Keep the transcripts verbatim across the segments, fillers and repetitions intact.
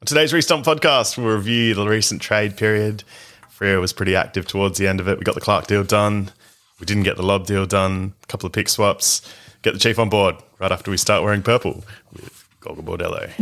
Today's Restomp podcast will review the recent trade period. Freo was pretty active towards the end of it. We got the Clark deal done. We didn't get the Lobb deal done. A couple of pick swaps. Get the Chief on board right after we start wearing purple with Golga Bordello.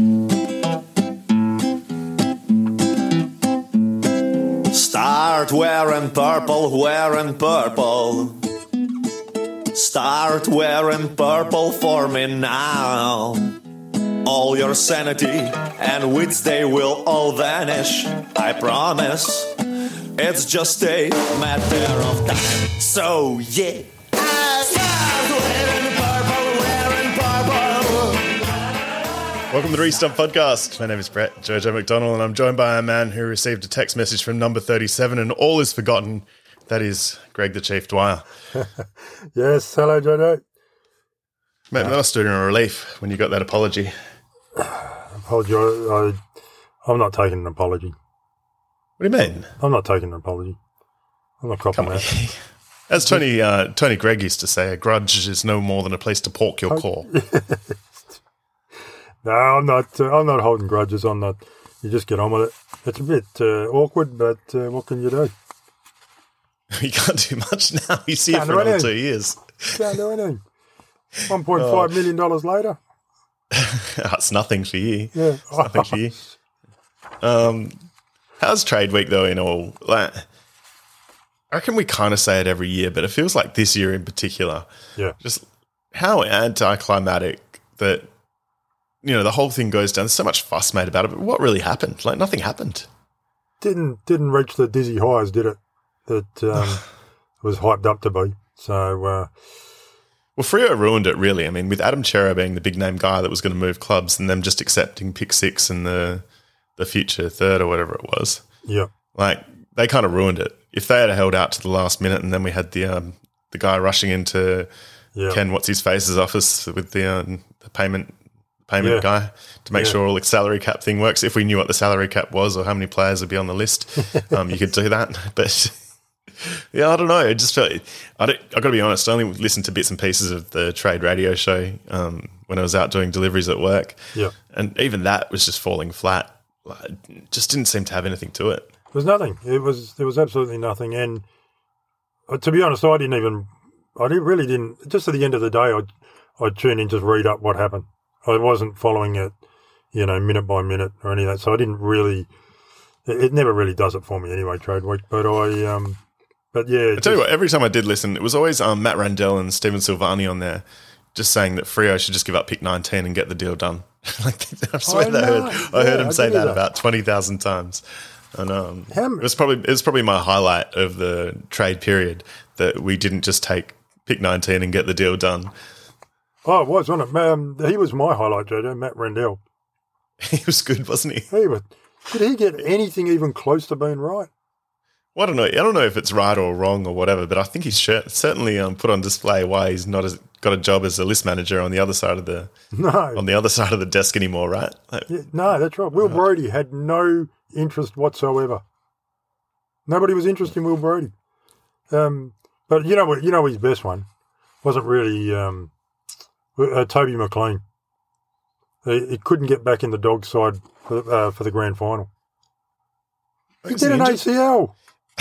Start wearing purple, wearing purple. Start wearing purple for me now. All your sanity and wits, they will all vanish, I promise. It's just a matter of time. So yeah, start wearing purple, wearing purple. Welcome to the Restomp podcast. My name is Brett Jojo McDonald, and I'm joined by a man who received a text message from number thirty-seven, and all is forgotten. That is Greg the Chief Dwyer. Yes, hello Jojo. Mate, that must have been a relief when you got that apology. Apology. I, I'm not taking an apology. What do you mean? I'm not taking an apology. I'm not copying Come on. that. As Tony uh, Tony Gregg used to say, a grudge is no more than a place to pork your core. No, I'm not. Uh, I'm not holding grudges. I'm not. You just get on with it. It's a bit uh, awkward, but uh, what can you do? You can't do much now. He's here Can't for do another anything. two years. Can't do anything. One point five million dollars later. That's nothing for you. Yeah, It's nothing for you. Um, how's trade week though? In all, like, I reckon we kind of say it every year, but it feels like this year in particular. Yeah. Just how anticlimactic that, you know, the whole thing goes down. There's so much fuss made about it, but what really happened? Like, nothing happened. Didn't didn't reach the dizzy highs, did it? That um, was hyped up to be. So. Uh, Well, Freo ruined it, really. I mean, with Adam Chera being the big-name guy that was going to move clubs and them just accepting pick six and the the future third or whatever it was. yeah. Like, they kind of ruined it. If they had held out to the last minute and then we had the um, the guy rushing into Yeah. Ken What's-His-Face's office with the, um, the payment payment Yeah. guy to make Yeah. sure all the salary cap thing works. If we knew what the salary cap was or how many players would be on the list, um, you could do that. But... yeah, I don't know. I just felt I don't, I've got to be honest. I only listened to bits and pieces of the trade radio show um, when I was out doing deliveries at work. Yeah. And even that was just falling flat. Like, it just didn't seem to have anything to it. There's nothing. It was there was absolutely nothing. And uh, to be honest, I didn't even. I didn't, really didn't. Just at the end of the day, I I tune in, just read up what happened. I wasn't following it, you know, minute by minute or any of that. So I didn't really. It, it never really does it for me anyway, trade week. But I. Um, but yeah. I tell you what, every time I did listen, it was always um, Matt Randell and Stephen Silvani on there, just saying that Freo should just give up pick nineteen and get the deal done. Like, I swear I that I heard, know. I heard Yeah, him I say did that, that. about twenty thousand times. And um, How- it was probably it was probably my highlight of the trade period that we didn't just take pick nineteen and get the deal done. Oh, it was, wasn't it? Um, he was my highlight, Jojo, Matt Rendell. He was good, wasn't he? He was, did he get anything even close to being right? Well, I don't know. I don't know if it's right or wrong or whatever, but I think he's cer- certainly um, put on display why he's not as, got a job as a list manager on the other side of the No. on the other side of the desk anymore, right? Like, Yeah, no, that's right. Will Brody had no interest whatsoever. Nobody was interested in Will Brody. Um, but you know what? You know his best one wasn't really um, uh, Toby McLean. He, he couldn't get back in the dog side for, uh, for the grand final. He was he did an injured? A C L.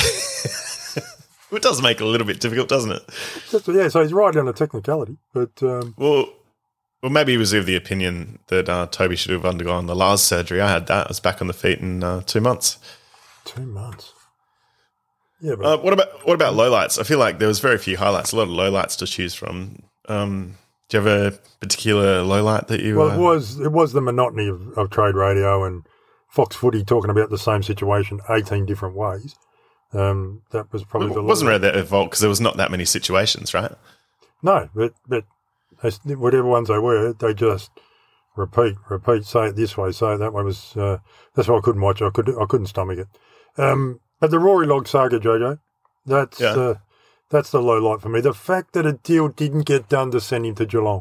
It does make it a little bit difficult, doesn't it? That's, yeah, so he's right down the technicality. But um, Well, well, maybe he was of the opinion that uh, Toby should have undergone the Lars surgery. I had that. I was back on the feet in uh, two months. two months. Yeah, but Uh, what about what about lowlights? I feel like there was very few highlights, a lot of lowlights to choose from. Um, do you have a particular lowlight that you? well, uh, it was it was the monotony of, of trade radio and Fox Footy talking about the same situation eighteen different ways. Um, that was probably the It wasn't really that evolved because there was not that many situations, right? No, but but they, whatever ones they were, they just repeat, repeat, say it this way, say it that way. Was uh, that's why I couldn't watch it. I could I couldn't stomach it. Um, but the Rory Log saga, Jojo, that's Yeah. uh, that's the low light for me. The fact that a deal didn't get done to send him to Geelong.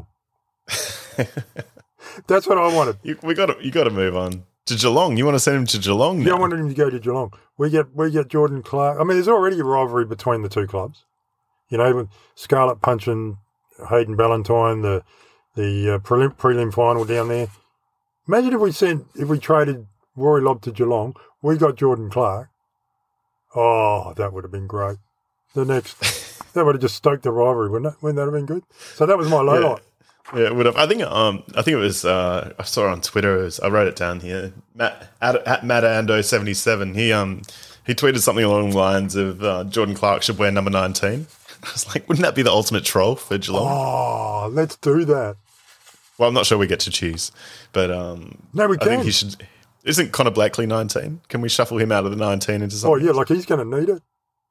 That's what I wanted. You, we got to you got to move on to Geelong. You want to send him to Geelong now? Yeah, I wanted him to go to Geelong. We get we get Jordan Clark. I mean, there's already a rivalry between the two clubs. You know, with Scarlett punching Hayden Ballantyne, the the uh, prelim, prelim final down there. Imagine if we sent if we traded Rory Lobb to Geelong. We got Jordan Clark. Oh, that would have been great. The next, that would have just stoked the rivalry, wouldn't it? Wouldn't that have been good? So that was my low Yeah. light. Yeah, it would have. I think. Um, I think it was. Uh, I saw it on Twitter. It was, I wrote it down here. Matt at, at Mattando seventy seven. He um he tweeted something along the lines of uh, Jordan Clark should wear number nineteen. I was like, wouldn't that be the ultimate troll for Geelong? Oh, let's do that. Well, I'm not sure we get to choose, but um, No, we I can. think he should. Isn't Connor Blakely nineteen? Can we shuffle him out of the nineteen into Oh, something? yeah, like he's going to need it.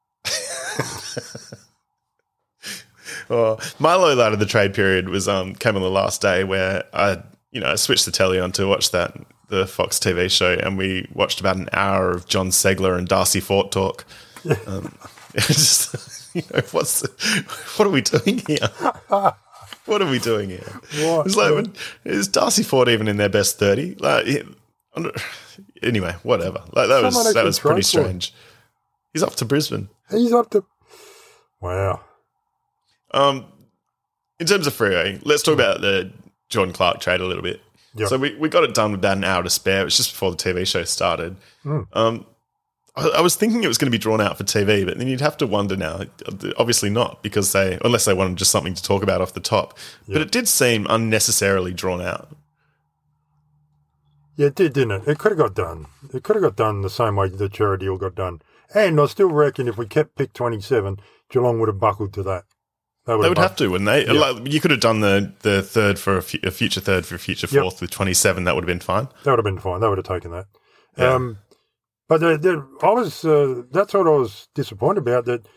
Oh, my low light of the trade period was um came on the last day where I you know I switched the telly on to watch that the Fox T V show, and we watched about an hour of John Segler and Darcy Fort talk. Um, it's just, you know, what's the, what are we doing here? What are we doing here? What? It's like when, is Darcy Fort even in their best thirty? Like, he- anyway, whatever. Like that Someone was that actually was pretty tried for it. strange. He's off to Brisbane. He's up to. Wow. Um, in terms of Freo, let's talk about the Jordan Clark trade a little bit. Yep. So we, we got it done with about an hour to spare. It was just before the T V show started. Mm. Um, I, I was thinking it was going to be drawn out for T V, but then you'd have to wonder now. Obviously not, because they unless they wanted just something to talk about off the top. Yep. But it did seem unnecessarily drawn out. Yeah, it did, didn't it? It could have got done. It could have got done the same way the Chera deal got done. And I still reckon if we kept pick twenty-seven, Geelong would have buckled to that. They would, They would have buckled. to, wouldn't they? Yeah. Like, you could have done the, the third for a, fu- a future third for a future Yep. fourth with twenty-seven. That would have been fine. That would have been fine. They would have taken that. Yeah. Um, but the, the, I was, uh, that's what I was disappointed about, that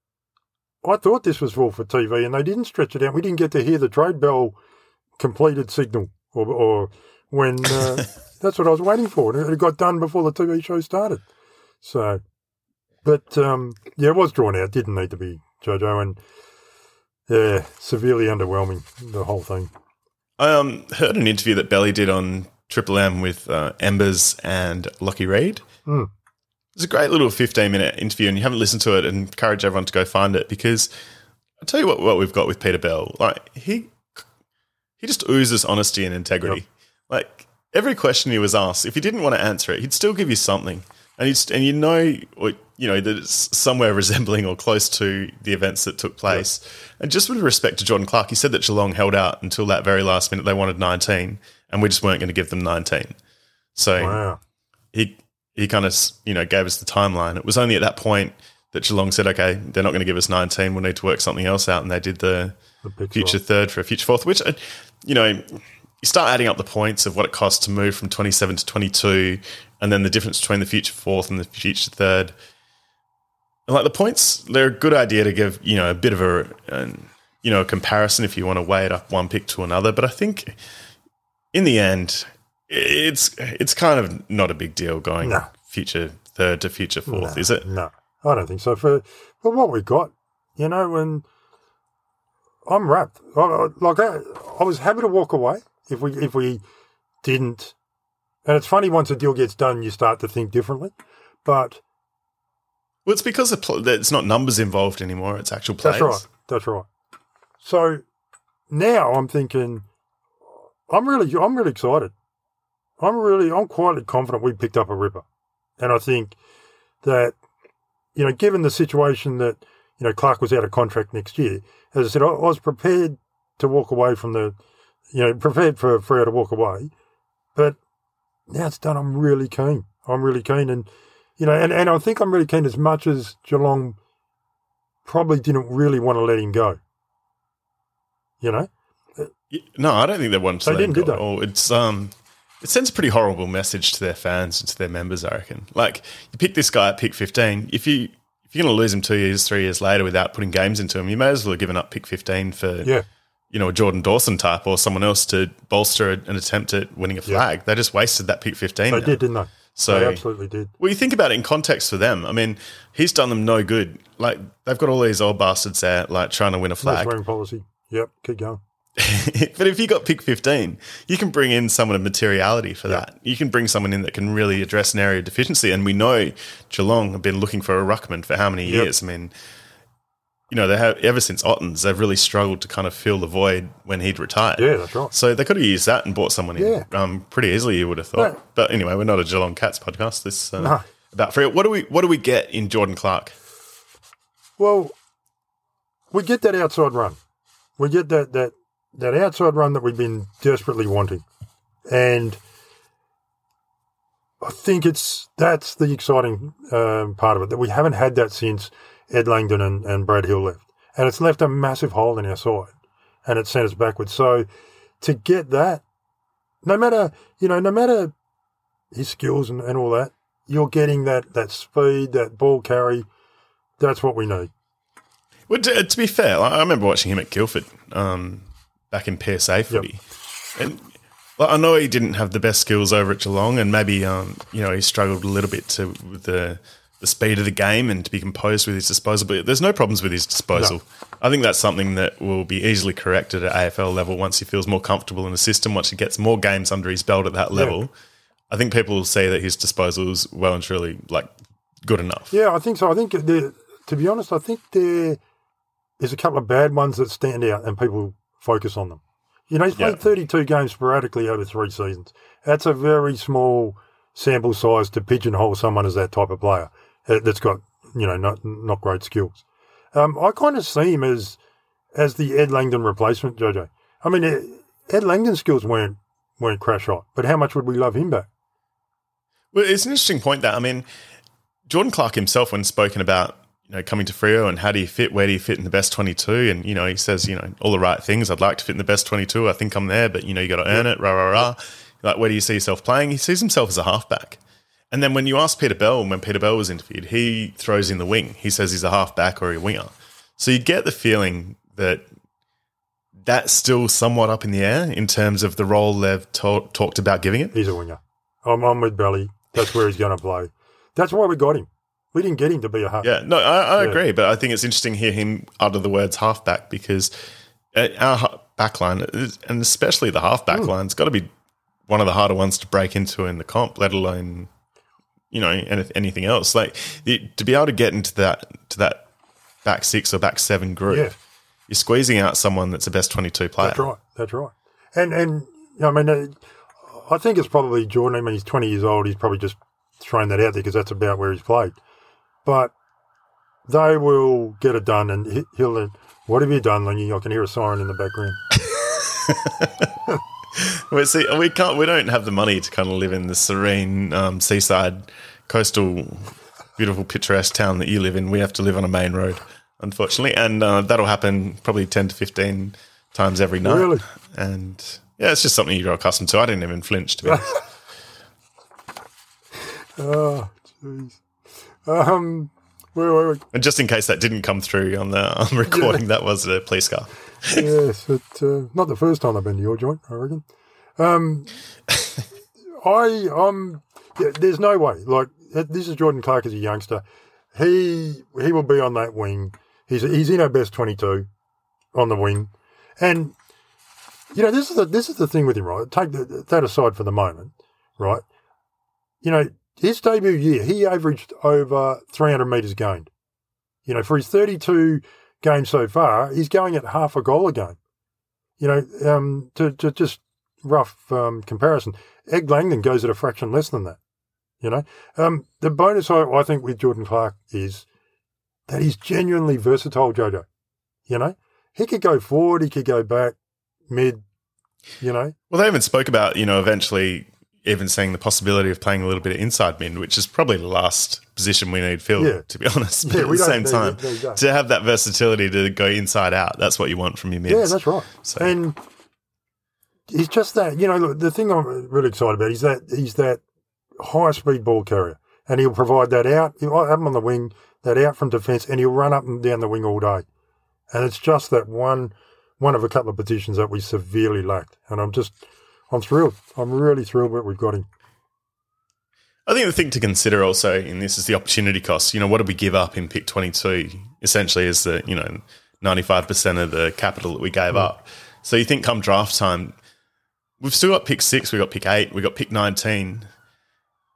I thought this was all for T V and they didn't stretch it out. We didn't get to hear the trade bell completed signal or, or when, uh, that's what I was waiting for. And it got done before the T V show started. So, but, um, yeah, it was drawn out. Didn't need to be, Jojo. And, yeah, severely underwhelming, the whole thing. I um, heard an interview that Belly did on Triple M with uh, Embers and Lockie Reed. Mm. It was a great little fifteen-minute interview, and you haven't listened to it, and encourage everyone to go find it, because I'll tell you what, what we've got with Peter Bell. Like, he he just oozes honesty and integrity. Yep. Like, every question he was asked, if he didn't want to answer it, he'd still give you something. And he'd, and you know, or, you know, that it's somewhere resembling or close to the events that took place. Yep. And just with respect to Jordan Clark, he said that Geelong held out until that very last minute. They wanted nineteen, and we just weren't going to give them nineteen. So Wow. he he kind of, you know, gave us the timeline. It was only at that point that Geelong said, okay, they're not going to give us nineteen. We'll need to work something else out. And they did the, The big future swap. third for a future fourth, which, uh, you know, you start adding up the points of what it costs to move from twenty-seven to twenty-two, and then the difference between the future fourth and the future third. And like the points, they're a good idea to give, you know, a bit of a, an, you know, a comparison if you want to weigh it up one pick to another. But I think in the end, it's it's kind of not a big deal going No. future third to future fourth, No, is it? No, I don't think so. For for what we got, you know, and I'm wrapped. I, I- like I, I was happy to walk away if we if we didn't. And it's funny, once a deal gets done, you start to think differently. But Well, it's because the pl- that it's not numbers involved anymore; it's actual players. that's right. That's right. So now I'm thinking, I'm really, I'm really excited. I'm really, I'm quietly confident we picked up a ripper, and I think that, you know, given the situation that, you know, Clark was out of contract next year, as I said, I, I was prepared to walk away from the, you know, prepared for Freo to walk away, but now it's done. I'm really keen. I'm really keen, and you know, and, and I think I'm really keen as much as Geelong probably didn't really want to let him go. You know, Y- No, I don't think they wanted to They let him didn't, go did at they? all. It's um, it sends a pretty horrible message to their fans and to their members, I reckon. Like, you pick this guy at pick fifteen. If you if you're going to lose him two years, three years later without putting games into him, you may as well have given up pick fifteen for yeah, you know a Jordan Dawson type or someone else to bolster an attempt at winning a flag. They just wasted that pick fifteen. they now. did, didn't they? So They absolutely did. well, you think about it in context for them. I mean, he's done them no good. Like, they've got all these old bastards there, like trying to win a No flag. swearing policy. Yep, keep going. But if you got pick fifteen, you can bring in someone of materiality for that. You can bring someone in that can really address an area of deficiency. And we know Geelong have been looking for a ruckman for how many Yep. years? I mean, you know, they have ever since Ottens, they've really struggled to kind of fill the void when he'd retired. Yeah, that's right. So they could have used that and bought someone Yeah. in um, pretty easily. You would have thought. No. But anyway, we're not a Geelong Cats podcast. This uh, No. about free. What do we what do we get in Jordan Clark? Well, we get that outside run. We get that that that outside run that we've been desperately wanting, and I think it's that's the exciting um, part of it, that we haven't had that since Ed Langdon and, and Brad Hill left. And it's left a massive hole in our side, and it sent us backwards. So to get that, no matter, you know, no matter his skills and, and all that, you're getting that, that speed, that ball carry. That's what we need. Well, to, to be fair, I remember watching him at Guildford um, back in P S A footy. Yep. And well, I know he didn't have the best skills over at Geelong, and maybe um, you know, he struggled a little bit to with the the speed of the game and to be composed with his disposal. But there's no problems with his disposal. No. I think that's something that will be easily corrected at A F L level once he feels more comfortable in the system, once he gets more games under his belt at that level. Yeah. I think people will say that his disposal is well and truly like good enough. Yeah, I think so. I think, there, to be honest, I think there is a couple of bad ones that stand out and people focus on them. You know, he's played yeah. thirty-two games sporadically over three seasons. That's a very small sample size to pigeonhole someone as that type of player that's got, you know, not not great skills. Um, I kind of see him as as the Ed Langdon replacement, Jojo. I mean, Ed Langdon's skills weren't weren't crash hot, but how much would we love him back? Well, it's an interesting point that, I mean, Jordan Clark himself, when spoken about, you know, coming to Freo and how do you fit, where do you fit in the best twenty-two? And, you know, he says, you know, all the right things. I'd like to fit in the best twenty-two. I think I'm there, but, you know, you got to earn it, rah, rah, rah. Like, where do you see yourself playing? He sees himself as a halfback. And then when you ask Peter Bell, when Peter Bell was interviewed, he throws in the wing. He says he's a halfback or a winger. So you get the feeling that that's still somewhat up in the air in terms of the role they've to- talked about giving it. He's a winger. I'm on with Belly. That's where he's going to play. That's why we got him. We didn't get him to be a halfback. Yeah, no, I, I yeah. agree. But I think it's interesting to hear him utter the words halfback because our backline, and especially the halfback mm. line, has got to be one of the harder ones to break into in the comp, let alone, you know, anything else. Like to be able to get into that to that back six or back seven group, yeah. you're squeezing out someone that's a best twenty-two player. That's right. That's right. And and I mean, I think it's probably Jordan. I mean, he's twenty years old. He's probably just thrown that out there because that's about where he's played. But they will get it done, and he'll. What have you done, Lingy? I can hear a siren in the background. Well, see, we can't. We don't have the money to kind of live in the serene um, seaside, coastal, beautiful, picturesque town that you live in. We have to live on a main road, unfortunately, and uh, that'll happen probably ten to fifteen times every night. Really? And yeah, it's just something you grow accustomed to. I didn't even flinch, to be honest. Oh, jeez. Um, where were we? And just in case that didn't come through on the um, recording, yeah. that was a police car. Yes, it, uh, not the first time I've been to your joint, I reckon. Um, I, um, yeah, there's no way. Like, this is Jordan Clark as a youngster. He he will be on that wing. He's he's in our best twenty-two on the wing, and you know this is the this is the thing with him, right? Take the, that aside for the moment, right? You know, his debut year, he averaged over three hundred metres gained. You know, for his thirty-two games so far, he's going at half a goal a game. You know, um, to, to just rough um, comparison, Ed Langdon goes at a fraction less than that. You know, um, the bonus I, I think with Jordan Clark is that he's genuinely versatile, Jojo. You know, he could go forward, he could go back, mid, you know. Well, they even spoke about, you know, eventually even saying the possibility of playing a little bit of inside mid, which is probably the last position we need filled, yeah. to be honest. But yeah, at the same time, there, there to have that versatility to go inside out, that's what you want from your mids. Yeah, that's right. So. And he's just that, you know, look, the thing I'm really excited about is that he's that high-speed ball carrier, and he'll provide that out. He'll have him on the wing, that out from defence, and he'll run up and down the wing all day. And it's just that one one of a couple of positions that we severely lacked. And I'm just... I'm thrilled. I'm really thrilled that we've got him. I think the thing to consider also in this is the opportunity cost. You know, what did we give up in pick twenty-two? Essentially is the, you know, ninety-five percent of the capital that we gave mm. up. So you think come draft time, we've still got pick six, we've got pick eight, we've got pick nineteen.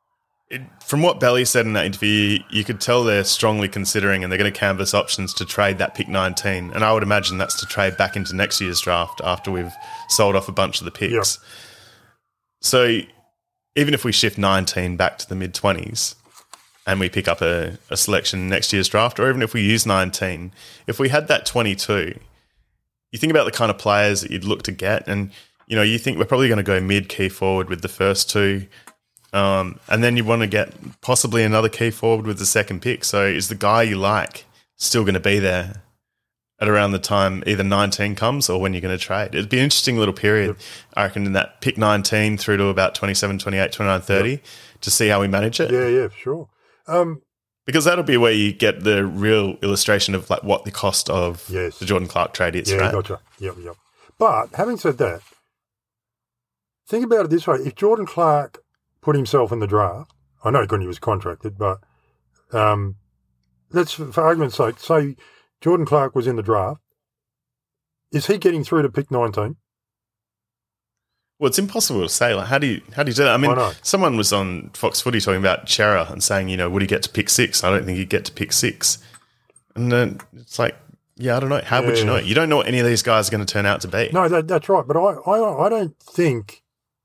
it, from what Belly said in that interview, you could tell they're strongly considering and they're going to canvass options to trade that pick nineteen. And I would imagine that's to trade back into next year's draft after we've sold off a bunch of the picks. Yep. So even if we shift nineteen back to the mid-twenties and we pick up a, a selection in next year's draft, or even if we use nineteen, if we had that twenty-two, you think about the kind of players that you'd look to get and, you know, you think we're probably going to go mid-key forward with the first two. Um, and then you want to get possibly another key forward with the second pick. So is the guy you like still going to be there at around the time either nineteen comes or when you're going to trade? It'd be an interesting little period, yep. I reckon, in that pick nineteen through to about twenty-seven, twenty-eight, twenty-nine, thirty yep. to see how we manage it. Yeah, yeah, sure. Um, because that'll be where you get the real illustration of like what the cost of yes. the Jordan Clark trade is, yeah, right? Gotcha. Yep, yep. But having said that, think about it this way. If Jordan Clark put himself in the draft, I know when he was contracted, but um, let's, for argument's sake, say Jordan Clark was in the draft. Is he getting through to pick nineteen? Well, it's impossible to say. Like, how do you how do you do that? I mean, I someone was on Fox Footy talking about Chera and saying, you know, would he get to pick six? I don't think he'd get to pick six. And then it's like, yeah, I don't know. How yeah. would you know? You don't know what any of these guys are going to turn out to be. No, that, that's right. But I, I, I don't think.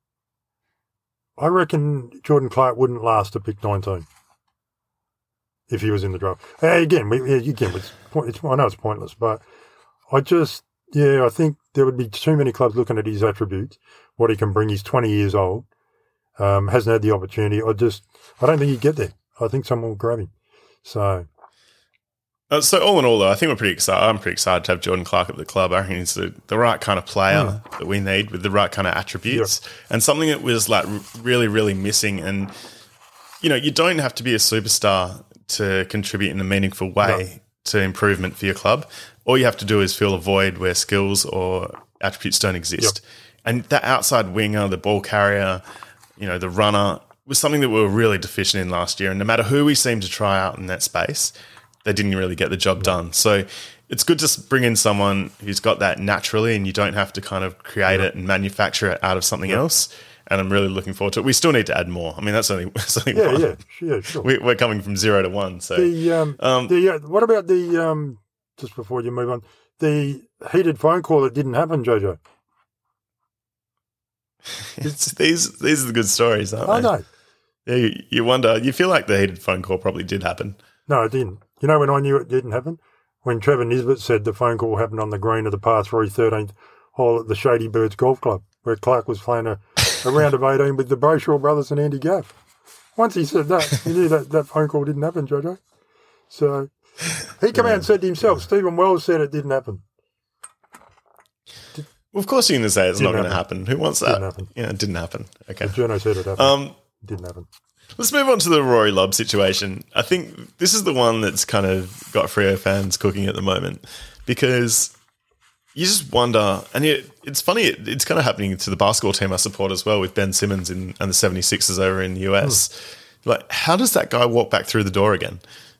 I reckon Jordan Clark wouldn't last to pick nineteen if he was in the draft. Hey, again, we, again, it's, it's, I know it's pointless, but I just, yeah, I think there would be too many clubs looking at his attributes, what he can bring. He's twenty years old, um, hasn't had the opportunity. I just, I don't think he'd get there. I think someone will grab him. So, uh, so all in all, though, I think we're pretty excited. I'm pretty excited to have Jordan Clark at the club. I reckon he's the, the right kind of player mm. that we need with the right kind of attributes yep. and something that was like really, really missing. And, you know, you don't have to be a superstar to contribute in a meaningful way no. to improvement for your club. All you have to do is fill a void where skills or attributes don't exist. Yep. And that outside winger, the ball carrier, you know, the runner was something that we were really deficient in last year. And no matter who we seemed to try out in that space, they didn't really get the job done. So it's good to bring in someone who's got that naturally and you don't have to kind of create yep. it and manufacture it out of something yep. else. And I'm really looking forward to it. We still need to add more. I mean, that's only, that's only yeah, one. Yeah, yeah, sure. We, we're coming from zero to one. So the, um, um, the, uh, what about the, um, just before you move on, the heated phone call that didn't happen, Jojo? It's, these these are the good stories, aren't I they? know. Yeah, you, you wonder, you feel like the heated phone call probably did happen. No, it didn't. You know when I knew it didn't happen? When Trevor Nisbet said the phone call happened on the green of the par three thirteenth hole at the Shady Birds Golf Club, where Clark was playing a, a round of eighteen with the Brayshaw brothers and Andy Gaff. Once he said that, he knew that that phone call didn't happen, Jojo. So he came yeah. out and said to himself, yeah. Stephen Wells said it didn't happen. Did, well, of course you're going to say it's not going to happen. Who wants that? Didn't happen. Yeah, it didn't happen. Okay. The journo said it happened. Um, it didn't happen. Let's move on to the Rory Lobb situation. I think this is the one that's kind of got Freo fans cooking at the moment because you just wonder, and it, it's funny, it, it's kind of happening to the basketball team I support as well with Ben Simmons in, and the seventy-sixers over in the U S. Hmm. Like, how does that guy walk back through the door again?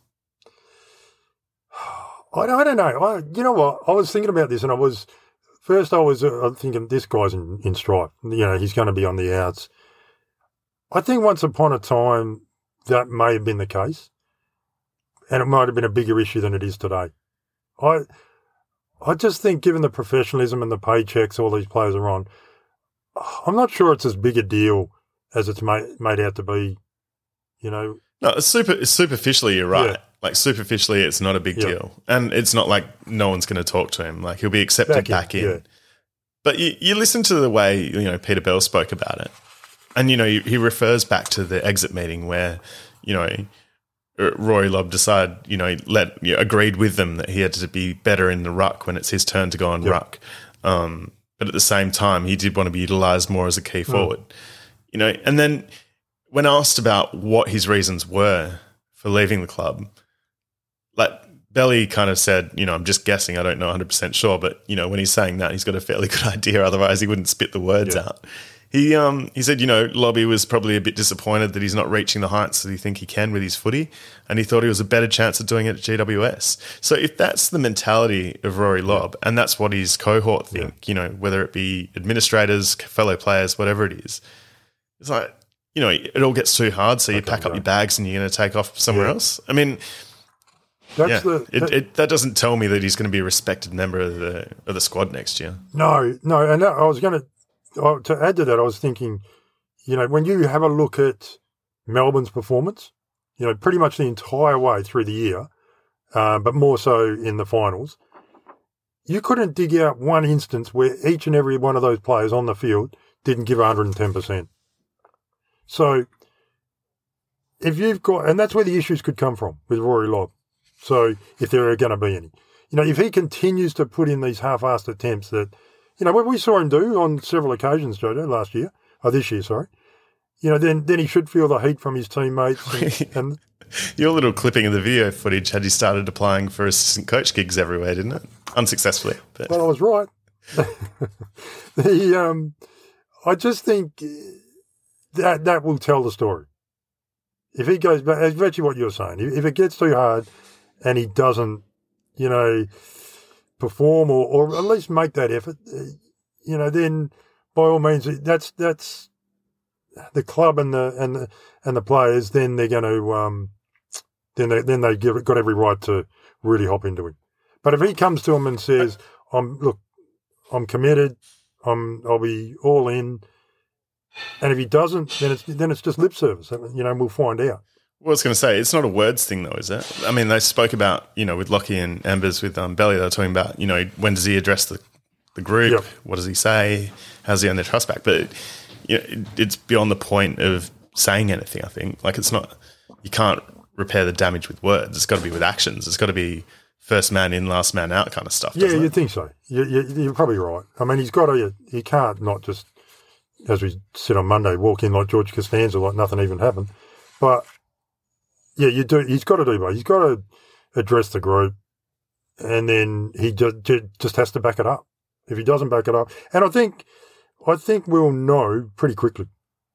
I, I don't know. I, you know what? I was thinking about this and I was, first I was uh, thinking this guy's in, in strife. You know, he's going to be on the outs. I think once upon a time that may have been the case and it might have been a bigger issue than it is today. I I just think given the professionalism and the paychecks all these players are on, I'm not sure it's as big a deal as it's made, made out to be, you know. No, it's super, it's superficially, you're right. Yeah. Like superficially it's not a big yeah. deal. And it's not like no one's going to talk to him. Like he'll be accepted back in. Back in. Yeah. But you, you listen to the way, you know, Peter Bell spoke about it. And, you know, he refers back to the exit meeting where, you know, Rory Lobb decided, you know, let you know, agreed with them that he had to be better in the ruck when it's his turn to go on yep. ruck. Um, but at the same time, he did want to be utilised more as a key forward. Mm. You know, and then when asked about what his reasons were for leaving the club, like Belly kind of said, you know, I'm just guessing, I don't know one hundred percent sure, but, you know, when he's saying that, he's got a fairly good idea, otherwise he wouldn't spit the words yeah. out. He um he said, you know, Lobby was probably a bit disappointed that he's not reaching the heights that he think he can with his footy, and he thought he was a better chance of doing it at G W S. So if that's the mentality of Rory Lobb, and that's what his cohort think, yeah. you know, whether it be administrators, fellow players, whatever it is, it's like you know, it all gets too hard, so you Okay, pack up yeah. your bags and you're going to take off somewhere Yeah. else. I mean, That's yeah, the it, that- it, that doesn't tell me that he's going to be a respected member of the of the squad next year. no, no. And that, I was going to to add to that. I was thinking, you know, when you have a look at Melbourne's performance, you know, pretty much the entire way through the year, uh, but more so in the finals, you couldn't dig out one instance where each and every one of those players on the field didn't give one hundred ten percent. So if you've got, and that's where the issues could come from with Rory Lobb. So if there are going to be any, you know, if he continues to put in these half-assed attempts that, you know, what we saw him do on several occasions, Jojo, last year, or this year, sorry, you know, then then he should feel the heat from his teammates. And, and Your little clipping of the video footage had you started applying for assistant coach gigs everywhere, didn't it? Unsuccessfully. But. well, I was right. the um, I just think that that will tell the story. If he goes back, it's virtually what you're saying. If if it gets too hard and he doesn't, you know, perform or, or at least make that effort, uh, you know, then by all means, that's that's the club and the and the, and the players. Then they're going to um, then they then they give got every right to really hop into him. But if he comes to them and says, "I'm look, I'm committed, I'm I'll be all in," and if he doesn't, then it's then it's just lip service. You know, we'll find out. Well, I was going to say, it's not a words thing, though, is it? I mean, they spoke about, you know, with Lockie and Ambers, with um, Belly, they were talking about, you know, when does he address the, the group? Yep. What does he say? How's he earn their trust back? But, you know, it, it's beyond the point of saying anything, I think. Like, it's not, you can't repair the damage with words. It's got to be with actions. It's got to be first man in, last man out kind of stuff, Yeah, doesn't you'd it? think so. You, you, you're probably right. I mean, he's got to, he can't not just, as we said on Monday, walk in like George Costanza, like nothing even happened. But, yeah, you do. He's got to do both. He's got to address the group, and then he just just has to back it up. If he doesn't back it up, and I think, I think we'll know pretty quickly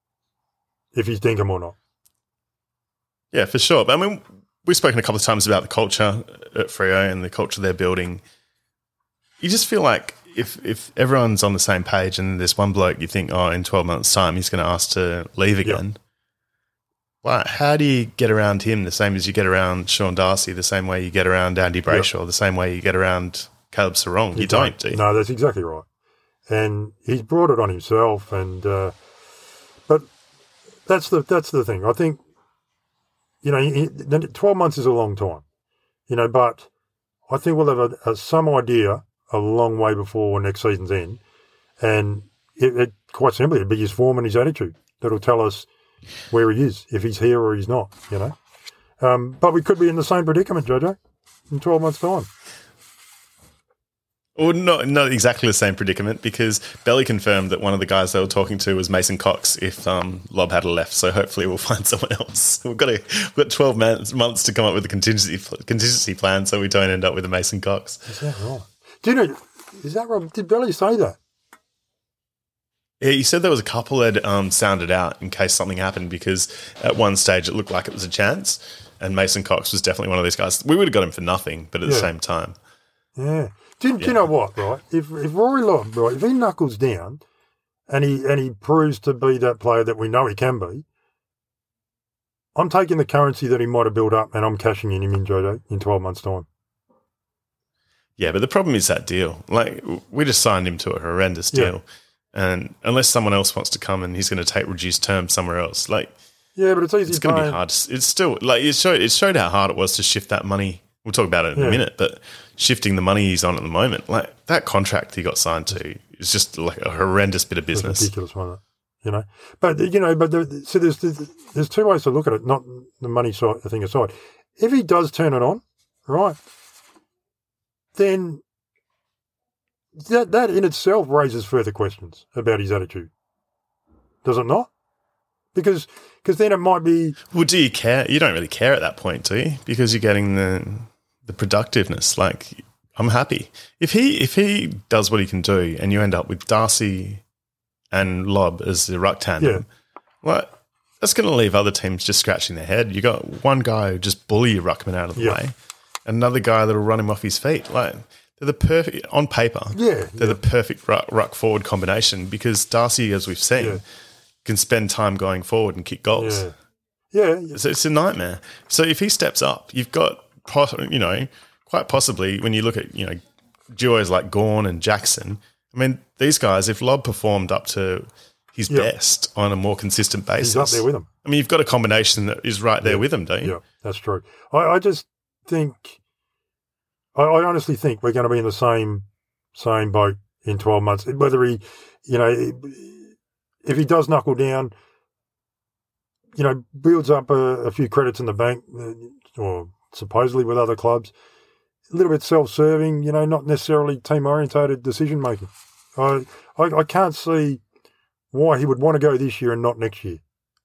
if he's dinkum or not. Yeah, for sure. But I mean, we've spoken a couple of times about the culture at Freo and the culture they're building. You just feel like if if everyone's on the same page and there's one bloke you think, oh, in twelve months' time he's going to ask to leave again. Yeah. Well, how do you get around him the same as you get around Sean Darcy, the same way you get around Andy Brayshaw, the same way you get around Caleb Sarong? You, you don't, don't, do you? No, that's exactly right. And he's brought it on himself. And uh, but that's the that's the thing. I think, you know, he, twelve months is a long time, you know, but I think we'll have a, a, some idea a long way before next season's end. And it, it quite simply, it'd be his form and his attitude that'll tell us where he is, if he's here or he's not, you know. Um, but we could be in the same predicament, Jojo, in twelve months' time. Well, not, not exactly the same predicament, because Belly confirmed that one of the guys they were talking to was Mason Cox if um, Lobb had left, so hopefully we'll find someone else. We've got, a, we've got twelve months, months to come up with a contingency, contingency plan so we don't end up with a Mason Cox. Is that right? Do you know, is that right? Did Belly say that? Yeah, he said there was a couple that um, sounded out in case something happened, because at one stage it looked like it was a chance, and Mason Cox was definitely one of these guys. We would have got him for nothing, but at Yeah. the same time. Yeah. Do, you- do you know what, right? If if Rory Lobb, right, if he knuckles down and he and he proves to be that player that we know he can be, I'm taking the currency that he might have built up and I'm cashing in him in Jojo in twelve months' time. Yeah, but the problem is that deal. Like, we just signed him to a horrendous Yeah. deal. And unless someone else wants to come and he's going to take reduced terms somewhere else, like, Yeah, but it's easy. it's going to be paying- hard. It's still, like, it showed, it showed how hard it was to shift that money. We'll talk about it in Yeah. a minute, but shifting the money he's on at the moment, like, that contract he got signed to is just like a horrendous bit of It's business. ridiculous, wasn't it? You know, but you know, but the, so there's there's two ways to look at it. Not the money side, the thing aside. If he does turn it on, right, then that that in itself raises further questions about his attitude. Does it not? Because because then it might be Well, do you care? You don't really care at that point, do you? Because you're getting the the productiveness. Like, I'm happy if he if he does what he can do, and you end up with Darcy and Lobb as the ruck tandem. Yeah. Well, that's going to leave other teams just scratching their head. You got one guy who just bully your ruckman out of the Yeah. way, another guy that'll run him off his feet. Like, they're the perfect on paper. Yeah, they're yeah. the perfect ruck, ruck forward combination, because Darcy, as we've seen. Yeah. can spend time going forward and kick goals. Yeah. Yeah. yeah. So it's a nightmare. So if he steps up, you've got, you know, quite possibly when you look at, you know, duos like Gawn and Jackson, I mean, these guys, if Lobb performed up to his Yep. best on a more consistent basis. He's up there with them. I mean, you've got a combination that is right there Yeah. with them, don't you? Yeah, that's true. I, I just think, I, I honestly think we're going to be in the same same boat in twelve months. Whether he, you know, if he does knuckle down, you know, builds up a, a few credits in the bank, uh, or supposedly with other clubs, a little bit self-serving, you know, not necessarily team-orientated decision-making. I, I, I can't see why he would want to go this year and not next year.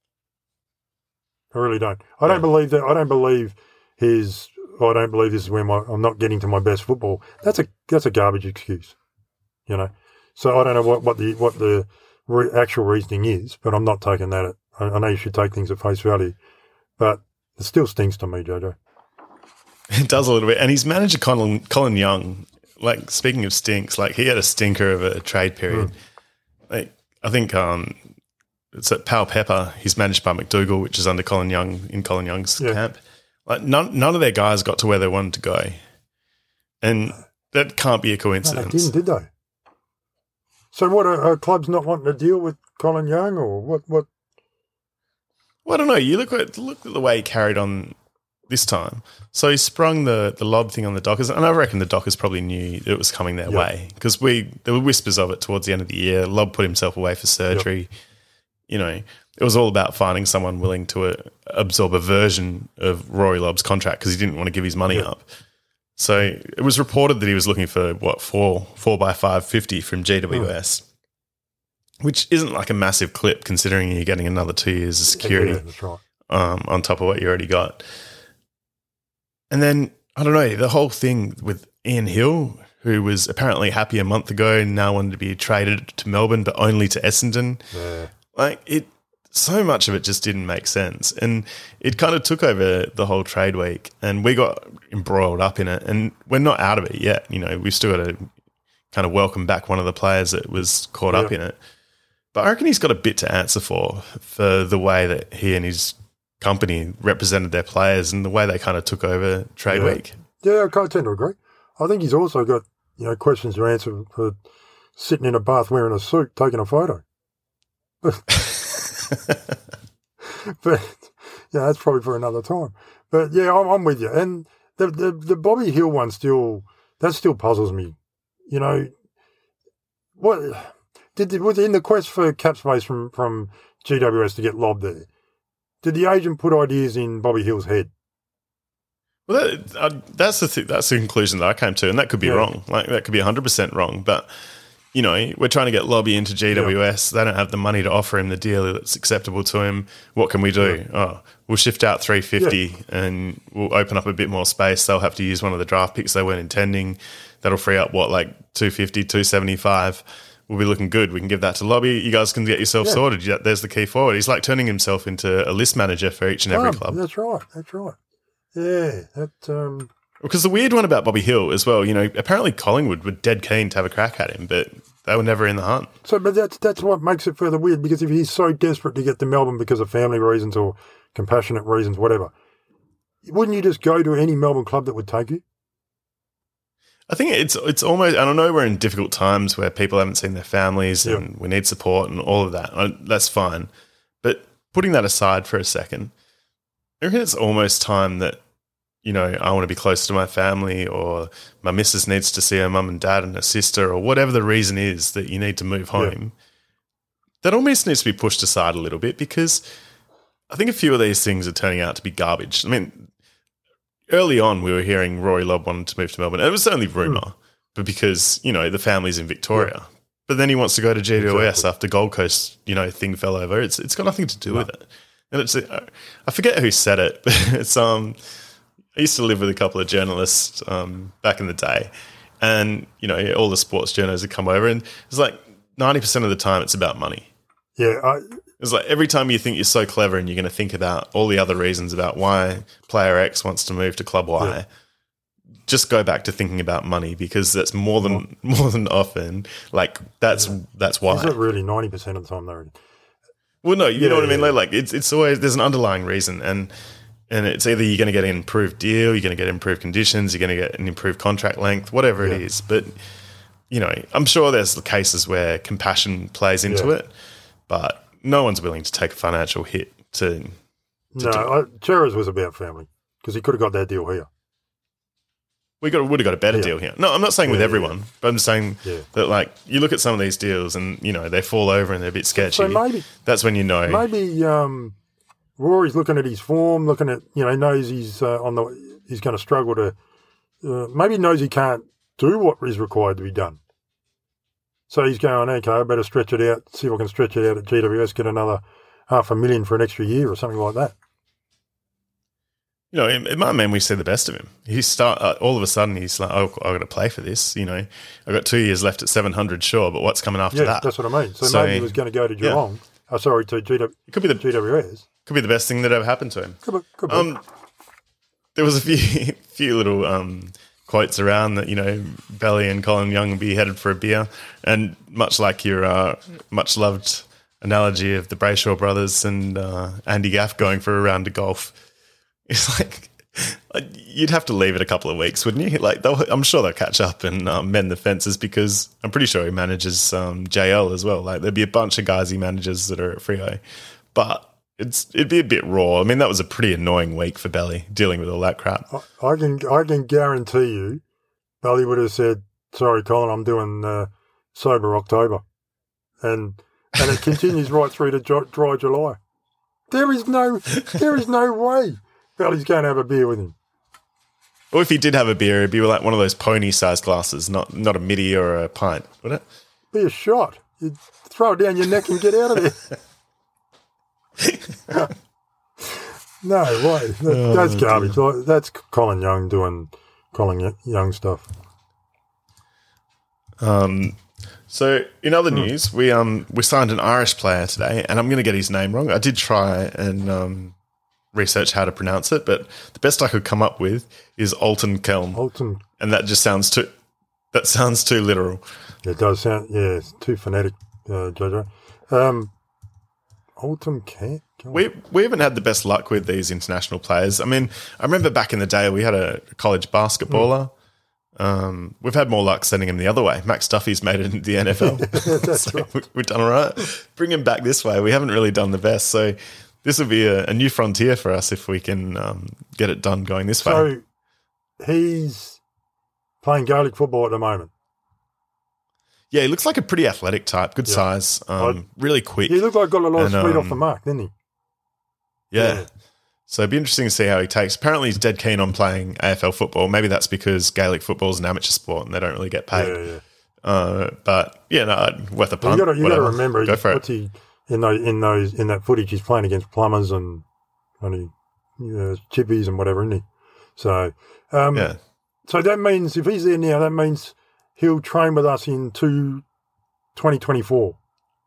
I really don't. I don't Yeah. believe that. I don't believe his. I don't believe this is where my, I'm not getting to my best football. That's a that's a garbage excuse, you know. So I don't know what, what the what the re, actual reasoning is, but I'm not taking that. At, I, I know you should take things at face value, but it still stinks to me, Jojo. It does a little bit. And he's manager Colin, Colin Young, like, speaking of stinks, like, he had a stinker of a trade period. Mm. Like, I think um, it's at Pal Pepper. He's managed by McDougall, which is under Colin Young, in Colin Young's Yeah. camp. Like, none, none of their guys got to where they wanted to go. And that can't be a No, coincidence. they didn't, did they? So what are, are clubs not wanting to deal with Colin Young, or what? What? Well, I don't know. You look at look at the way he carried on this time. So he sprung the the Lobb thing on the Dockers, and I reckon the Dockers probably knew it was coming their Yep. way because we there were whispers of it towards the end of the year. Lobb put himself away for surgery. You know, it was all about finding someone willing to uh, absorb a version of Rory Lobb's contract because he didn't want to give his money Yep. up. So it was reported that he was looking for what four four by five fifty from G W S. Which isn't like a massive clip considering you're getting another two years of security Yeah, that's right. um, on top of what you already got. And then, I don't know, the whole thing with Ian Hill, who was apparently happy a month ago and now wanted to be traded to Melbourne, but only to Essendon. Yeah. Like, it, so much of it just didn't make sense. And it kind of took over the whole trade week and we got embroiled up in it. And we're not out of it yet. You know, we've still got to kind of welcome back one of the players that was caught up Yeah. in it. But I reckon he's got a bit to answer for, for the way that he and his company represented their players and the way they kind of took over trade Yeah. week. Yeah, I can't tend to agree. I think he's also got, you know, questions to answer for sitting in a bath wearing a suit taking a photo. But, but yeah, that's probably for another time. But yeah, I'm, I'm with you. And the, the the Bobby Hill one still, that still puzzles me. You know, what did the, was in the quest for cap space from from G W S to get Lobb there? Did the agent put ideas in Bobby Hill's head? Well, that, uh, that's the th- that's the conclusion that I came to, and that could be Yeah. wrong. Like that could be one hundred percent wrong. But you know, we're trying to get Lobby into G W S. They don't have the money to offer him the deal that's acceptable to him. What can we do? Oh, we'll shift out three fifty and we'll open up a bit more space. They'll have to use one of the draft picks they weren't intending. That'll free up what, like two fifty, two seventy-five. We'll be looking good. We can give that to Lobby. You guys can get yourself Yeah. sorted. Yeah, there's the key forward. He's like turning himself into a list manager for each and every Um, club. That's right. That's right. Yeah. That. Um, Because the weird one about Bobby Hill as well, you know, apparently Collingwood were dead keen to have a crack at him, but they were never in the hunt. so, but that's that's what makes it further weird. Because if he's so desperate to get to Melbourne because of family reasons or compassionate reasons, whatever, wouldn't you just go to any Melbourne club that would take you? I think it's it's almost, and I know we're in difficult times where people haven't seen their families Yeah. and we need support and all of that. I, that's fine. But putting that aside for a second, I reckon it's almost time that, you know, I want to be close to my family or my missus needs to see her mum and dad and her sister or whatever the reason is that you need to move home. That almost needs to be pushed aside a little bit because I think a few of these things are turning out to be garbage. I mean, early on, we were hearing Rory Lobb wanted to move to Melbourne. It was only rumour, Mm. but because, you know, the family's in Victoria. Yeah. But then he wants to go to G W S Exactly. after Gold Coast, you know, thing fell over. It's It's got nothing to do no. with it. And it's, I forget who said it, but it's, um, I used to live with a couple of journalists um, back in the day. And, you know, all the sports journalists would come over and it's like ninety percent of the time it's about money. Yeah. I, It's like every time you think you're so clever and you're going to think about all the other reasons about why player X wants to move to club Y, Yeah. just go back to thinking about money because that's more than more than often like that's Yeah. that's why. Is it really ninety percent of the time though? Well, no, you Yeah, know what I mean. yeah. Like it's it's always there's an underlying reason, and and it's either you're going to get an improved deal, you're going to get improved conditions, you're going to get an improved contract length, whatever Yeah. it is. But you know, I'm sure there's cases where compassion plays into Yeah. it, but no one's willing to take a financial hit to. No, I, Cheras was about family because he could have got that deal here. We got would have got a better Yeah. deal here. No, I'm not saying with Yeah, everyone, but I'm saying Yeah. that like you look at some of these deals and you know they fall over and they're a bit sketchy. So maybe That's when you know. maybe um, Rory's looking at his form, looking at you know he knows he's uh, on the he's going to struggle to uh, maybe he knows he can't do what is required to be done. So he's going, okay, I better stretch it out, see if I can stretch it out at G W S, get another half a million for an extra year or something like that. You know, in, in my man, we see the best of him. He start uh, all of a sudden he's like, oh, I've got to play for this. You know, I've got two years left at seven hundred, sure, but what's coming after Yeah, that? that's what I mean. So, So, maybe he was going to go to yeah. Geelong. Oh, sorry, to G W, It could be the G W S. could be the best thing that ever happened to him. Could be, could be. Um, there was a few few little um, quotes around that you know Belly and Colin Young will be headed for a beer, and much like your uh, much loved analogy of the Brayshaw brothers and uh, Andy Gaff going for a round of golf, it's like you'd have to leave it a couple of weeks, wouldn't you? Like they'll, I'm sure they'll catch up and um, mend the fences because I'm pretty sure he manages um, J L as well. Like there'd be a bunch of guys he manages that are at Freo, but. It's it'd be a bit raw. I mean, that was a pretty annoying week for Belly dealing with all that crap. I, I can I can guarantee you, Belly would have said, "Sorry, Colin, I'm doing uh, sober October," and and it continues right through to dry, dry July. There is no there is no way Belly's going to have a beer with him. Or if he did have a beer, it'd be like one of those pony-sized glasses, not not a midi or a pint, would it? Be a shot. You throw it down your neck and get out of there. No way. That, Oh, that's garbage. Like, that's Colin Young doing Colin Young stuff. Um, so in other news, we um we signed an Irish player today, and I'm going to get his name wrong. I did try and um, research how to pronounce it, but the best I could come up with is Alton Kelm, Alton. and that just sounds too that sounds too literal. It does sound, yeah, it's too phonetic, uh, Jojo. Um, Alton Kelm. We we haven't had the best luck with these international players. I mean, I remember back in the day we had a college basketballer. Um, we've had more luck sending him the other way. Max Duffy's made it into the N F L. So right. we- We've done all right. Bring him back this way. We haven't really done the best. So this will be a, a new frontier for us if we can um, get it done going this way. So he's playing Gaelic football at the moment. Yeah, he looks like a pretty athletic type. Good Yeah. size. Um, really quick. He looked like got a lot of And, speed um, off the mark, didn't he? Yeah. Yeah. So it'd be interesting to see how he takes. Apparently he's dead keen on playing A F L football. Maybe that's because Gaelic football is an amateur sport and they don't really get paid. Yeah, yeah. Uh, but yeah, no, worth a But punt. you got to you got to whatever. remember, Go for what's it. he in those in those in that footage? He's playing against plumbers and and he, uh, chippies and whatever, isn't he? So, um, Yeah. so that means if he's there now, that means he'll train with us in two, twenty twenty-four.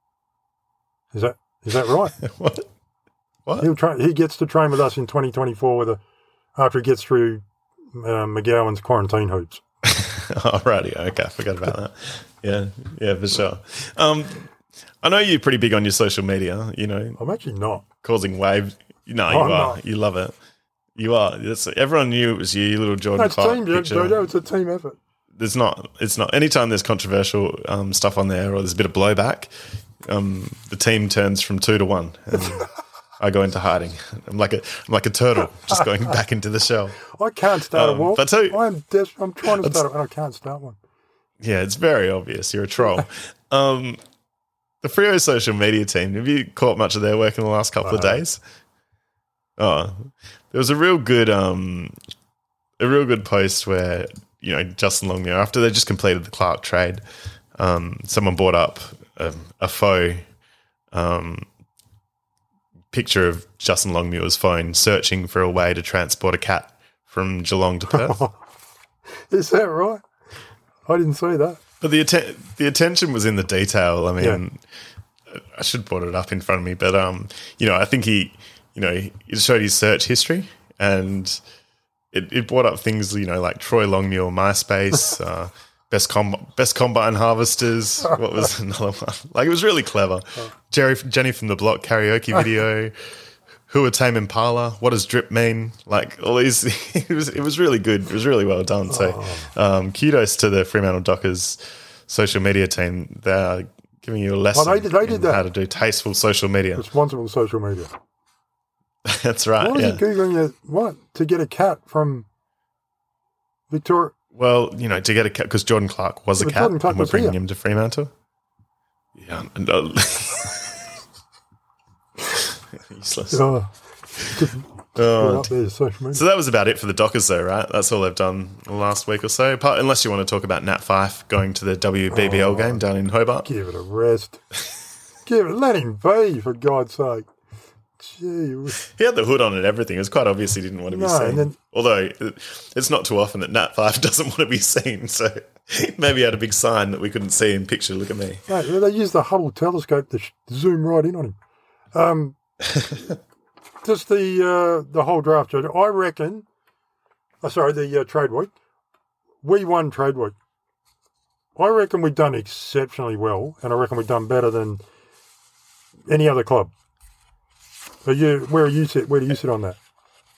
Is that is that right? What? What? He'll train. He gets to train with us in twenty twenty-four with a after he gets through uh, McGowan's quarantine hoops. Alrighty, okay, I forgot about that. Yeah, yeah, for sure. Um, I know you're pretty big on your social media. You know, I'm actually not. causing waves. No, you I'm are. not. You love it. You are. It's, everyone knew it was you, your little Jordan No, it's Clark team, picture. Jojo. It's a team effort. There's not. It's not. Anytime there's controversial um, stuff on there or there's a bit of blowback, um, the team turns from two to one, and I go into hiding. I'm like a. I'm like a turtle, just going back into the shell. I can't start Um, a war. but I tell you- I'm des- I'm trying to start it, and I can't start one. Yeah, it's very obvious. You're a troll. um, the Freo social media team, have you caught much of their work in the last couple of I have. days? Oh, there was a real good, um, a real good post where, you know, Justin Longmuir, after they just completed the Clark trade, um, someone brought up a, a faux um, picture of Justin Longmuir's phone searching for a way to transport a cat from Geelong to Perth. Is that right? I didn't see that. But the atten- the attention was in the detail. I mean, I should have brought it up in front of me, but um, you know, I think he, you know, it showed his search history, and it, it brought up things, you know, like Troy Longmuir, MySpace, uh, best com- best combine harvesters. What was another one? Like, it was really clever. Jerry, Jenny from the Block karaoke video. Who are Tame Impala? What does drip mean? Like, all these, it was it was really good. It was really well done. So, um, kudos to the Fremantle Dockers social media team. They're giving you a lesson Oh, they did- they did in that. how to do tasteful social media. Responsible social media. That's right. Why was Yeah. he googling it? What to get a cat from Victoria? Well, you know, to get a cat, because Jordan Clark was Yeah, a but cat, Jordan Clark and we're was bringing here. him to Fremantle. Yeah. and, uh, Useless. Oh, Oh, up there, social media. so that was about it for the Dockers, though, right? That's all they've done the last week or so. Apart, unless you want to talk about Nat Fife going to the W B B L Oh. game down in Hobart. Give it a rest. Give it. Let him be, for God's sake. Gee, whiz. He had the hood on and everything. It was quite obvious he didn't want to be No, seen. and then- Although it- it's not too often that Nat Fife doesn't want to be seen. So maybe he had a big sign that we couldn't see in picture. Look at me. Mate, well, they used the Hubble telescope to sh- zoom right in on him. Um, just the uh, the whole draft, Judge. I reckon. Oh, sorry, the uh, trade week. We won trade week. I reckon we've done exceptionally well, and I reckon we've done better than any other club. Are you? Where are you sit? Where do you sit on that?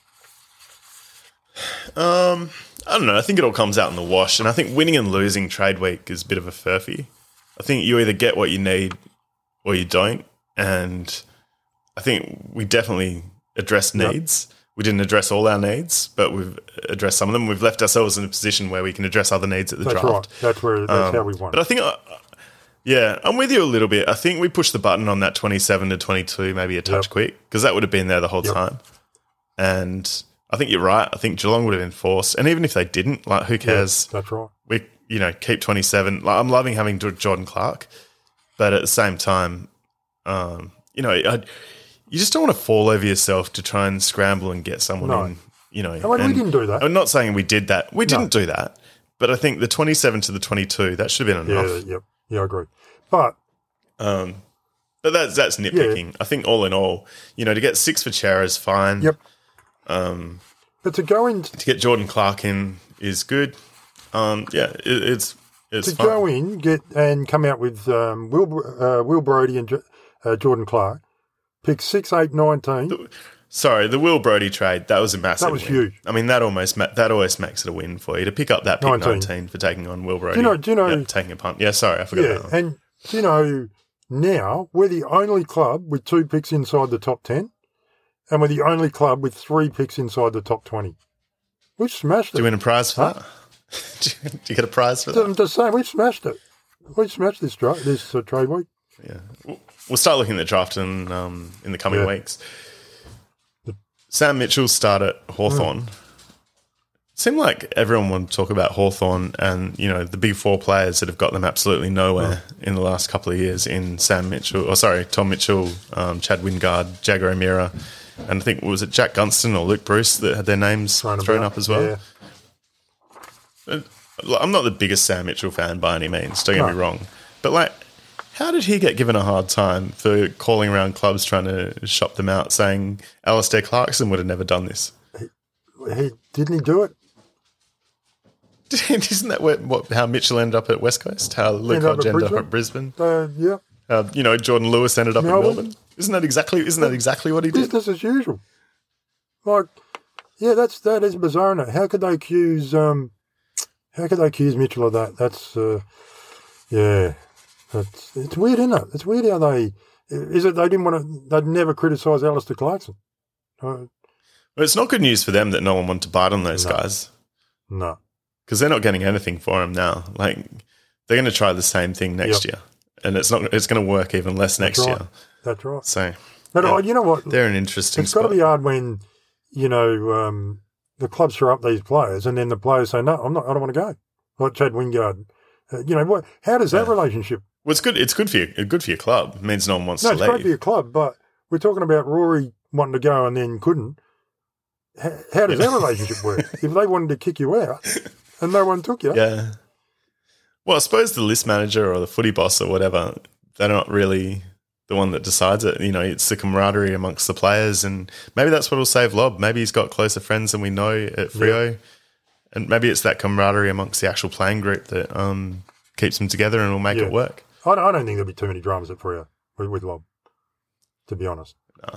Um, I don't know. I think it all comes out in the wash. And I think winning and losing trade week is a bit of a furphy. I think you either get what you need or you don't. And I think we definitely addressed Yep. needs. We didn't address all our needs, but we've addressed some of them. We've left ourselves in a position where we can address other needs at the That's draft. right. That's where. That's Um, how we won. But I think, uh, yeah, I'm with you a little bit. I think we pushed the button on that twenty-seven to twenty-two, maybe a touch Yep. quick, because that would have been there the whole Yep. time. And I think you're right. I think Geelong would have been forced. And even if they didn't, like, who cares? That's right. We, you know, keep twenty-seven. Like, I'm loving having Jordan Clark, but at the same time, um, you know, I, you just don't want to fall over yourself to try and scramble and get someone No. in. You know, I mean, we and didn't do that. I'm not saying we did that. We No. didn't do that. But I think the twenty-seven to the twenty-two, that should have been Yeah. enough. Yep. Yeah, I agree. But Um, but that's that's nitpicking. I think all in all, you know, to get six for Chera is fine. Yep. Um, but to go in to get Jordan Clark in is good. Um, yeah, it, it's it's to fine. go in, get and come out with um, Will uh, Will Brody and Jo- uh, Jordan Clark, pick six, eight, nineteen. Sorry, the Will Brody trade, that was a massive That was win. huge. I mean, that almost ma- that always makes it a win for you to pick up that pick nineteen. nineteen, for taking on Will Brody. Do you know- do you know- Yeah, taking a punt. Yeah, sorry, I forgot Yeah, that one. and you know now we're the only club with two picks inside the top ten, and we're the only club with three picks inside the top twenty. We've smashed Do you it. win a prize for Huh? that? do, you, do you get a prize for that? I'm just saying, we've smashed it. We've smashed this dra- this uh, trade week. Yeah, We'll- we'll start looking at the draft in um, in the coming Yeah. weeks. Sam Mitchell started at Hawthorn. Seemed like everyone wanted to talk about Hawthorn and, you know, the big four players that have got them absolutely nowhere in the last couple of years in Sam Mitchell, or sorry, Tom Mitchell, um, Chad Wingard, Jagger O'Meara, and I think, was it Jack Gunston or Luke Bruce that had their names Thrown thrown, about. up as well? Yeah. I'm not the biggest Sam Mitchell fan by any means, don't get No. me wrong. But, like, how did he get given a hard time for calling around clubs trying to shop them out, saying Alistair Clarkson would have never done this? He, didn't he do it? Isn't that what, what how Mitchell ended up at West Coast? How Luke Ended up Hodge at ended up at Brisbane? Uh, yeah. How, you know, Jordan Lewis ended up Melbourne. in Melbourne? Isn't that exactly isn't that exactly what he did? Business as usual. Like, yeah, that's that is bizarre. Isn't it? How could they accuse? Um, how could they accuse Mitchell of that? That's uh, yeah, that's it's weird, isn't it? It's weird how they is it they didn't want to. They'd never criticise Alistair Clarkson. Uh, Well, it's not good news for them that no one wanted to bite on those No. guys no, because they're not getting anything for him now. Like, they're going to try the same thing next Yep. year, and it's not. It's going to work even less next that's right. year. That's right. So, But yeah, uh, you know what? they're an interesting. It's got to spot. be hard when you know um, the clubs throw up these players, and then the players say, "No, I'm not. I don't want to go." Like Chad Wingard. Uh, you know what? How does that Yeah. relationship? Well, it's good. It's good for you. Good for your club. It means no one wants No, to it's leave. great for your club, but we're talking about Rory wanting to go and then couldn't. H- How does that relationship work? If they wanted to kick you out and no one took you, Yeah. Well, I suppose the list manager or the footy boss or whatever, they're not really the one that decides it. You know, it's the camaraderie amongst the players, and maybe that's what will save Lob. Maybe he's got closer friends than we know at Freo, And maybe it's that camaraderie amongst the actual playing group that um, keeps them together and will make Yeah. it work. I don't, I don't think there'll be too many dramas at Freo with, with Lob, to be honest.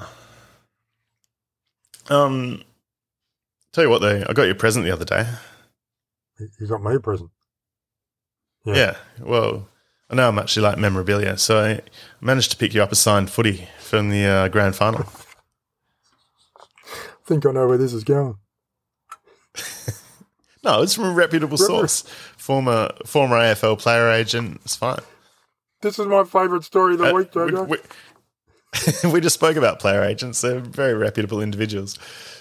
Um, tell you what, though, I got you a present the other day. You you got me a present. Yeah. Yeah. Well, I know I'm actually like memorabilia, so I managed to pick you up a signed footy from the uh, grand final. I think I know where this is going. No, it's from a reputable source. Former former A F L player agent. It's fine. This is my favourite story of the Uh, week, we, Jojo. we, we just spoke about player agents. They're very reputable individuals.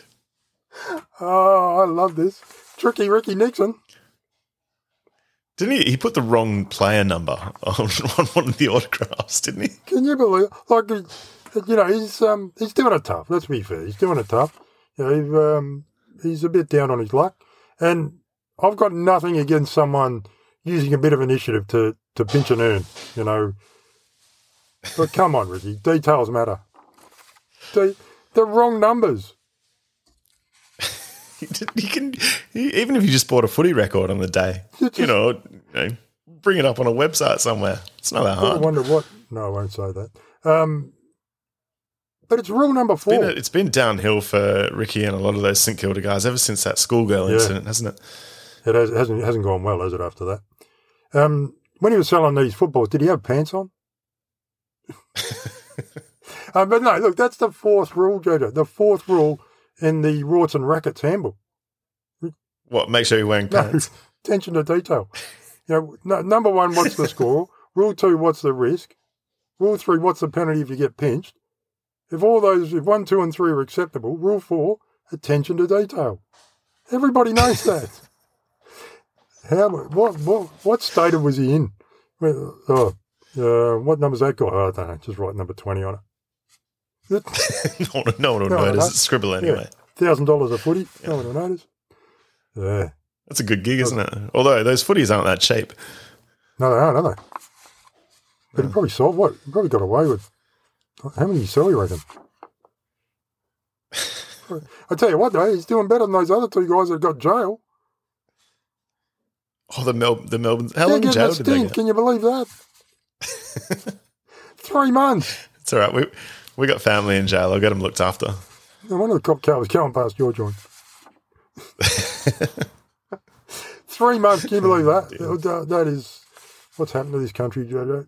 Oh, I love this. Tricky Ricky Nixon. Didn't he? He put the wrong player number on, on one of the autographs, didn't he? Can you believe? Like, you know, he's um he's doing it tough. Let's be fair. He's doing it tough. You know, he, um, he's a bit down on his luck, and I've got nothing against someone using a bit of initiative to to pinch and earn. You know, but come on, Ricky. Details matter. The the wrong numbers. You can, even if you just bought a footy record on the day, you know, you know, bring it up on a website somewhere. It's not that I hard. wonder what. No, I won't say that. Um, but it's rule number four. It's been, a, it's been downhill for Ricky and a lot of those St Kilda guys ever since that schoolgirl Yeah. incident, hasn't it? It has, hasn't it hasn't gone well, has it? After that, um, when he was selling these footballs, did he have pants on? um, but no, look, that's the fourth rule, Jojo. The fourth rule in the Rorts and Rackets handbook. What? Make sure you're wearing No, pants. attention to detail. You know, no, number one, what's the score? Rule two, what's the risk? Rule three, what's the penalty if you get pinched? If all those, if one, two, and three are acceptable, rule four, attention to detail. Everybody knows that. How? What? What? What state was he in? Well, oh, uh, what number's that got? Oh, I don't know. Just write number twenty on it. no, one, no one will No, notice. no. It's scribble anyway. Thousand dollars a footy. No one will notice. Yeah. That's a good gig, isn't it? Although those footies aren't that cheap. No, they aren't, are they? But he probably sold what? He probably got away with. How many you sell, you reckon? I tell you what, though, he's doing better than those other two guys that got jail. Oh, the Mel, the Melbourne. How They're long in getting jail a did they stint. get? Can you believe that? Three months. It's all right. We we got family in jail. I'll get them looked after. No wonder the cop car was going past your joint. Three months. Can you believe that? That, that is what's happened to this country, Jojo.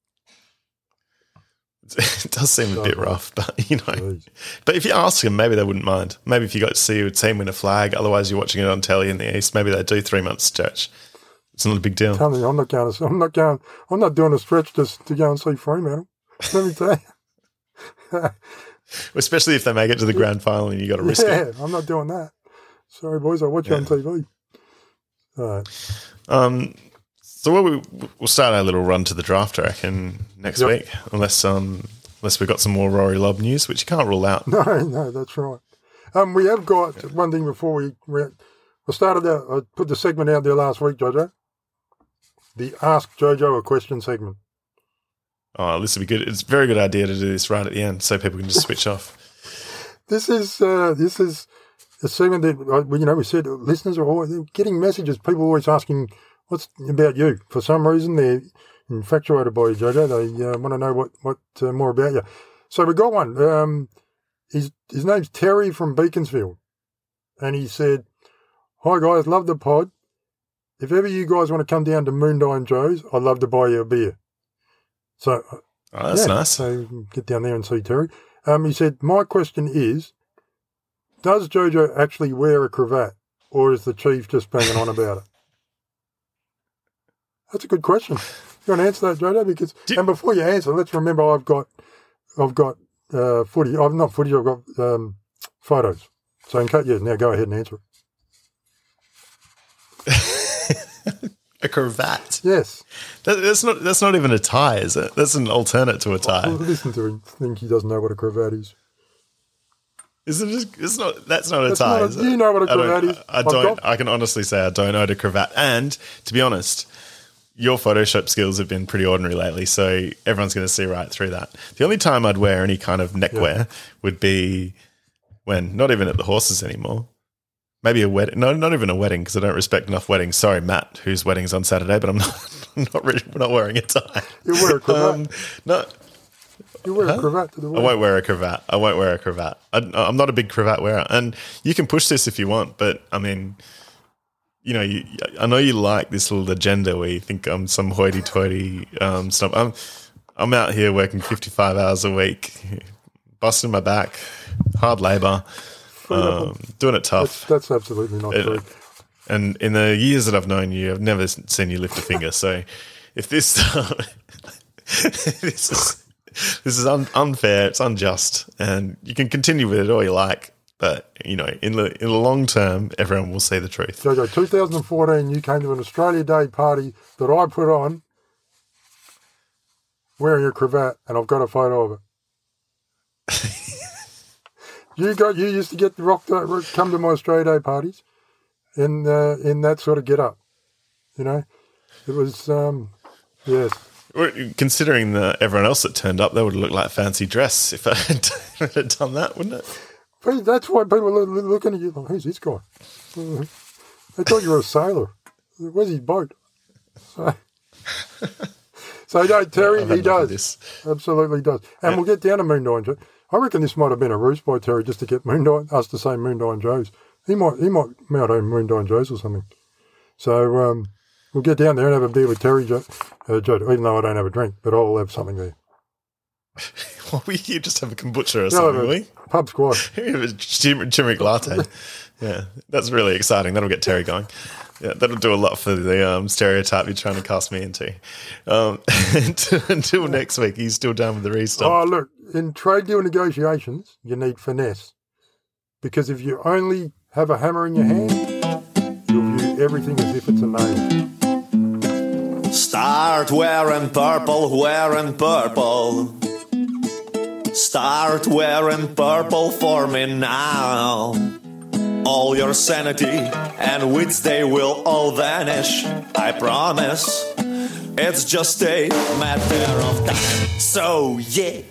It does seem a bit rough, but you know. Jeez. But if you ask them, maybe they wouldn't mind. Maybe if you got to see a team win a flag, otherwise you're watching it on telly in the East, maybe they do three months stretch. It's not a big deal. Tell me, I'm not going to. I'm not going. I'm not doing a stretch just to go and see Fremantle. Let me tell you. Especially if they make it to the grand final and you got to risk yeah, it. I'm not doing that. Sorry, boys. I'll watch you on T V. All right. Um, so what we, we'll start our little run to the draft, I reckon, next Yep. week, unless um, unless we've got some more Rory Lobb news, which you can't rule out. No, no, that's right. Um, we have got one thing before we. we I started out. I put the segment out there last week, Jojo. The Ask Jojo a Question segment. Oh, this would be good. It's a very good idea to do this right at the end so people can just switch off. This is uh, this is a segment that uh, you know we said listeners are always they're getting messages. People are always asking what's about you. For some reason, they're infatuated by you, Jojo. They uh, want to know what what uh, more about you. So we got one. Um, his his name's Terry from Beaconsfield, and he said, "Hi guys, love the pod. If ever you guys want to come down to Moondine Joe's, I'd love to buy you a beer." So Oh, that's yeah, nice. So you can get down there and see Terry. Um, he said, "My question is, does Jojo actually wear a cravat, or is the chief just banging on about it?" That's a good question. You want to answer that, Jojo? Because Do- and before you answer, let's remember I've got, I've got uh, footy. I've not footy. I've got um, photos. So in cut, yeah. Now go ahead and answer it. A cravat. Yes. That, that's not that's not even a tie, is it? That's an alternate to a tie. Listen to him. Think he doesn't know what a cravat is. Is it just? It's not. That's not a That's tie. not a- is it? you know what a I don't- cravat is. I, I I've don't. got- I can honestly say I don't own a cravat. And to be honest, your Photoshop skills have been pretty ordinary lately, so everyone's going to see right through that. The only time I'd wear any kind of neckwear would be when not even at the horses anymore. maybe a wedding. No, not even a wedding because I don't respect enough weddings. Sorry, Matt, whose wedding's on Saturday, but I'm not. I'm not really. We're not wearing a tie. You wear a cravat. Um, no. You wear Huh? a cravat to the I wedding. won't wear a cravat. I won't wear a cravat. I, I'm not a big cravat wearer, and you can push this if you want. But I mean, you know, you, I know you like this little agenda where you think I'm some hoity-toity um, stuff. I'm, I'm out here working fifty-five hours a week, busting my back, hard labour, um, doing it tough. That's, that's absolutely not It- true. And in the years that I've known you, I've never seen you lift a finger. So if this this is this is un- unfair, it's unjust, and you can continue with it all you like, but you know, in the in the long term, everyone will see the truth. Jojo, two thousand fourteen, you came to an Australia Day party that I put on wearing a cravat, and I've got a photo of it. you got you used to get the rock come to my Australia Day parties in uh, in that sort of get up. You know, it was um, yes. Well, considering the, everyone else that turned up, that would look like a fancy dress if I had, had done that, wouldn't it? But that's why people are looking at you like, who's this guy? Uh, they thought you were a sailor. Where's his boat? So, so no, Terry, I've had he enough of does. this. Absolutely does. And we'll get down to Moondine Joe. I reckon this might have been a ruse by Terry just to get Moondine, us to say Moondine Joe's. He might he might mount home Moondine Joe's or something. So um, we'll get down there and have a beer with Terry, Joe, uh, Joe, even though I don't have a drink, but I'll have something there. Well, we you just have a kombucha or Yeah, something, have will a we? pub squash. We have a chim- turmeric latte. Yeah, that's really exciting. That'll get Terry going. Yeah, that'll do a lot for the um, stereotype you're trying to cast me into. Um, until, until next week, he's still down with the restart. Oh, look, in trade deal negotiations, you need finesse. Because if you only have a hammer in your hand, you'll view everything as if it's a nail. Start wearing purple, wearing purple. Start wearing purple for me now. All your sanity and wits, they will all vanish, I promise. It's just a matter of time. So yeah,